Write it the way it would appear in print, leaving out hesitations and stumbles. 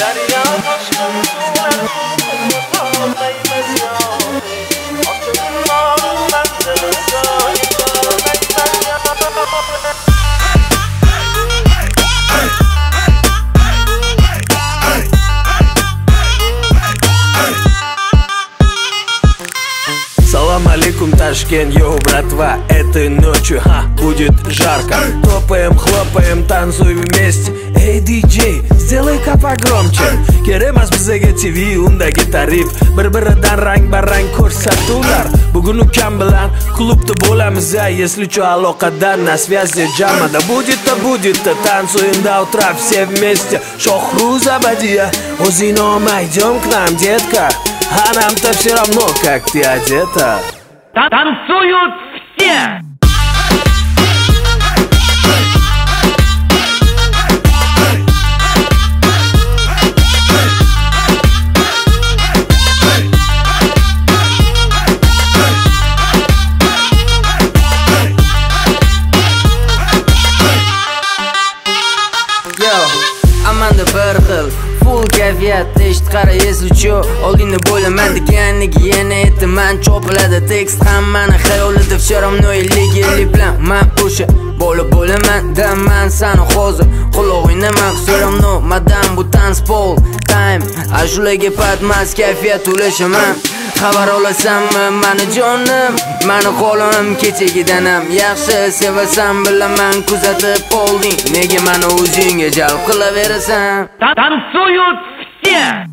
Daryo toshqinlar olmaymiz yo'q. Oqshom manzilida Салам алейкум, Ташкент, йоу, братва. Этой ночью, будет жарко. Топаем, хлопаем, танцуем вместе. Эй, диджей, сделай-ка погромче. Kerak bizaga TV undagi tarif. Bir-biridan rang-barang ko'rsatuvlar. Bugun ukam bilan klubda bo'lamiz, если что, aloqada на связи jamada. Будет-то, танцуем до утра все вместе. Shohruz Abadiya, o'zingni идем к нам, детка. А нам-то все равно, как ты одета. Танцуют все! Amanda bir xil full kayfiyat eshit qara esluchu oldingda bo'laman deganiga yana aytaman chopiladi tekst hammani xayolida все равно или bilan man o'sha bo'laman daman sani hozir qulog'ingdaman все равно madam bu tanspol time ashulaga patmas kayfiyat ulashaman xabar olasanmi mani jonim mani qo'lim kechagidanam yaxshi sevasan bilaman kuzatib olding nega mani o'zingga jalb qilaverasan Танцуют все!